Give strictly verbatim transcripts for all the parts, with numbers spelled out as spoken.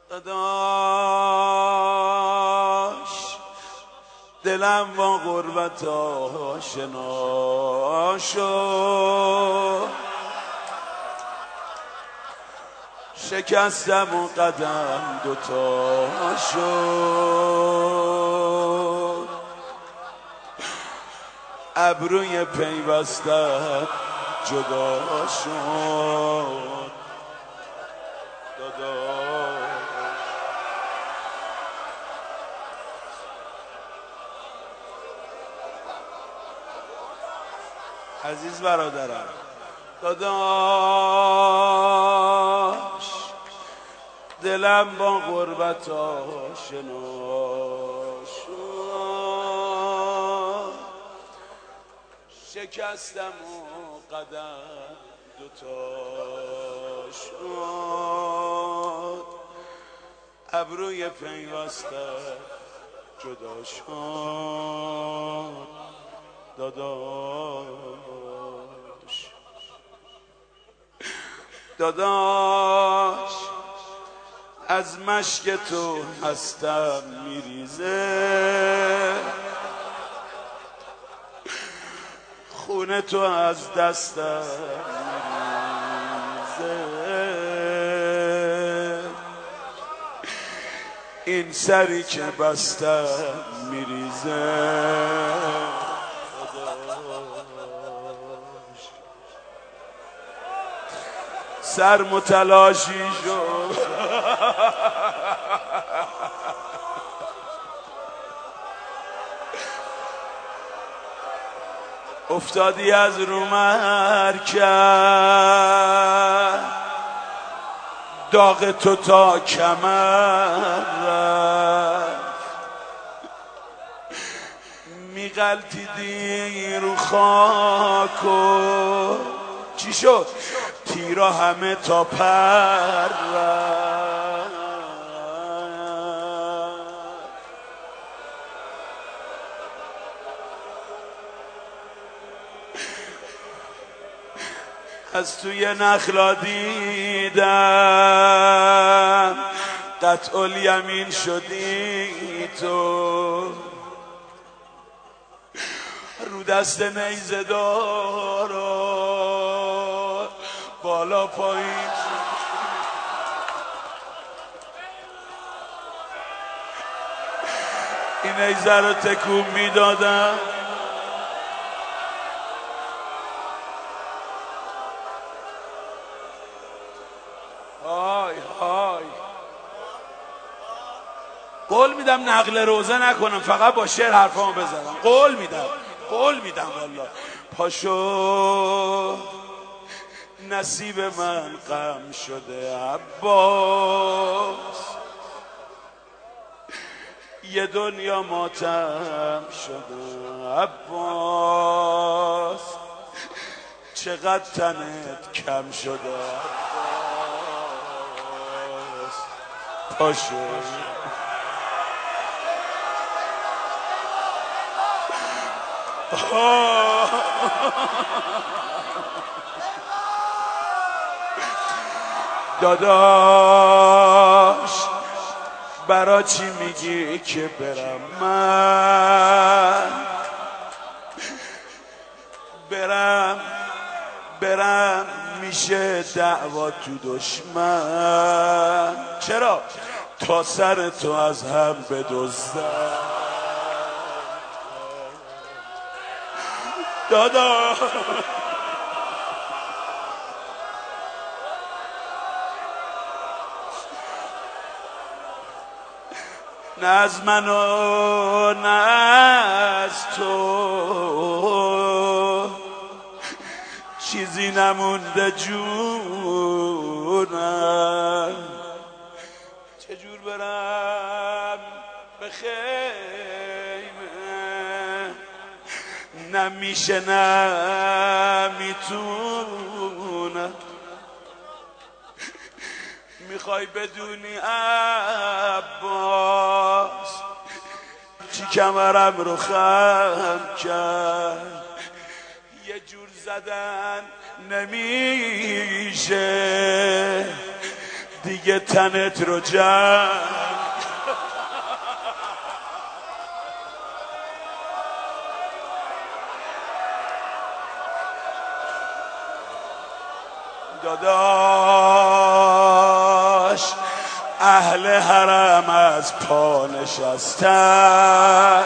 داداش دلم با غربت آشنا شد، شکستم و قدم دوتا شد، ابروی پیوستت جدا شد. داداش عزیز برادرم، داداش دلم با غربت آشنا شد، شکستم و قدم دوتا شد، ابروی پیوستت جدا شد. داداش داداش از مشک تو هستم میریزه، خون تو از دستم میریزه، این سری که بستم میریزه. سر متلاشی شد، افتادی از رو مرکب، داغ تو تا کمر رفت، میغلطیدی رو خاک و چی شد؟ تیرا همه تا پر رفت. از توی نخلا دیدم قطع الیمین شدی تو، رو دست نیزه دارا بالا پایین این نیزه رو تکون میدادم، های های قول میدم نقل روزه نکنم، فقط با شعر حرفامو بزنم. قول میدم قول میدم والله. پاشو نصیب من غم شده عباس، یه دنیا ماتم شده عباس، چقدر تنت کم شده عباس. پاشو داداش برا چی میگی که برم من، برم برم میشه دعوا تو دشمن، چرا؟ تا سر تو از هم بدزدم داداش. نه از من و نه از تو چیزی نمونده جونم، چجور برم به خیمه، نمیشه نمیتونم. میخوای بدونی عباس چی کمرم رو خم کرد، یه جور زدن نمیشه دیگه تنت رو جمع داداش اهل حرم از پا نشستن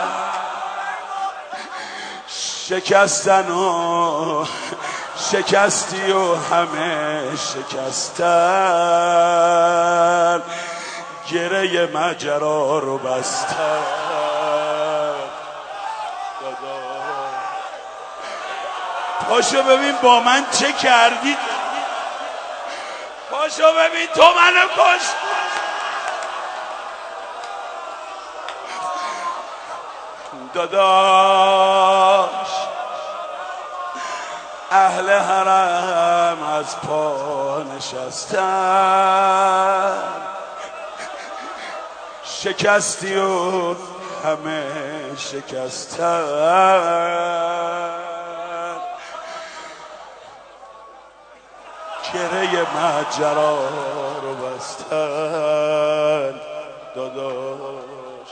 شکستن و شکستی و همه شکستن گره ماجرا رو بستن پاشو ببین با من چه کردی پاشو ببین تو منو کش داداش اهل حرم از پا نشستن شکستی و همه شکستن گره ماجرا رو بستن داداش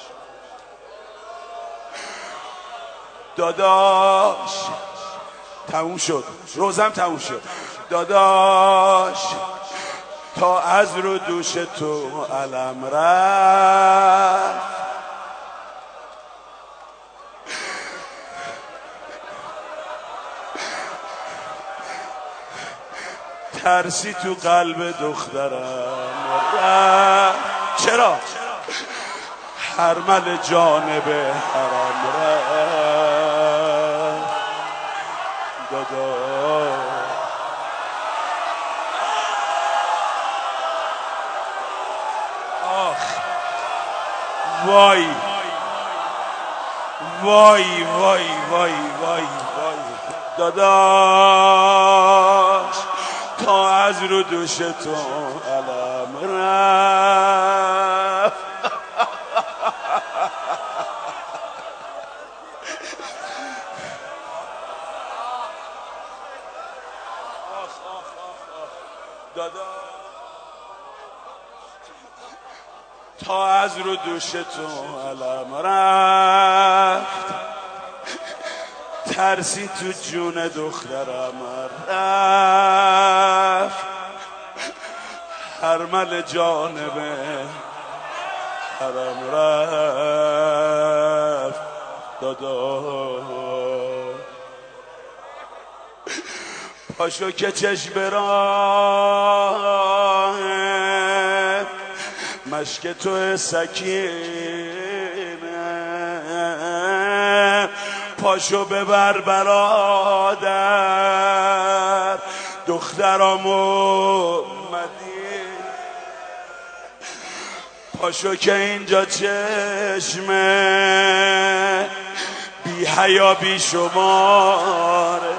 داداش تموم شد روزم تموم شد داداش تا از رو دوش تو علم رفت ترسی تو قلب دخترم رفت چرا؟ حرمل جانب حرم رفت دادا آخ وای وای وای وای وای وای داداش تا از رو دوش تو علم رفت دادا تا از رو دوش تو علم رفت ترسی تو جون دخترم رفت حرمل جانب حرم رفت دادا پاشو که چشم راه مشک تو سکینه پاشو ببر برادر دخترامو مدین پاشو که اینجا چشمه بی حیا بی شماره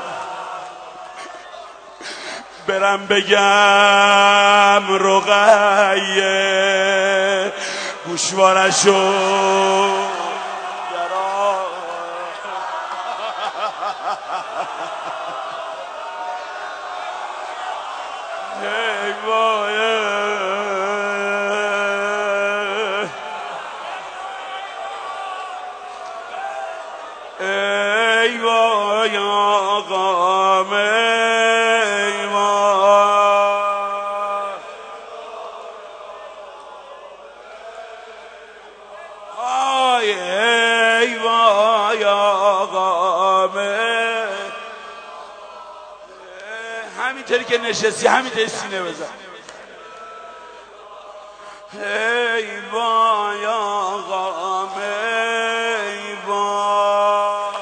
برم بگم رقیه گوشوارشو ای وای ای وای آقام ای وای ای وای آقام همینطوری که نشستی همینطوری سینه بزن ای وای آقام ای وای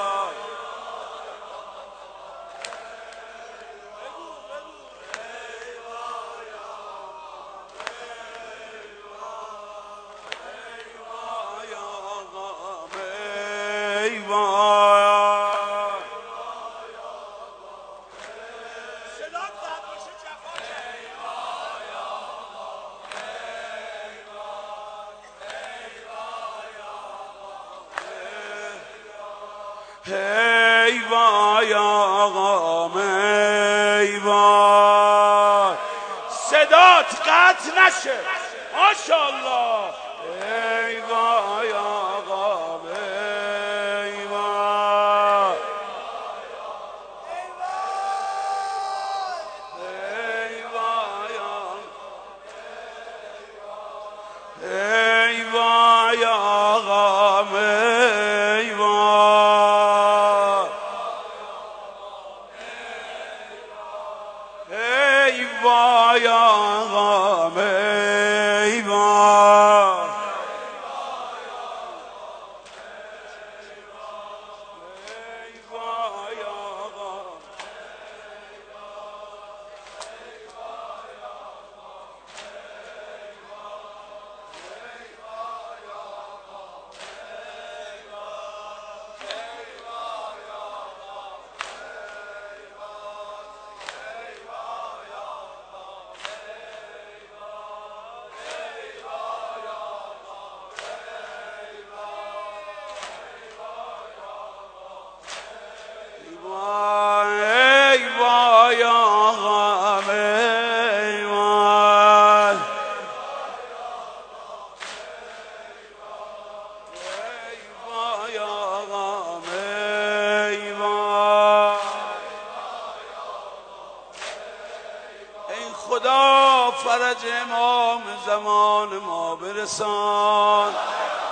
ای وای ای وای آقام ای وای صدات قطع نشه نشه. ماشاءالله. ای وای آقا ای وای ای وای ای وای آقا ای وای ای وای آقا ای وای خدا فرج امام زمان ما برسان.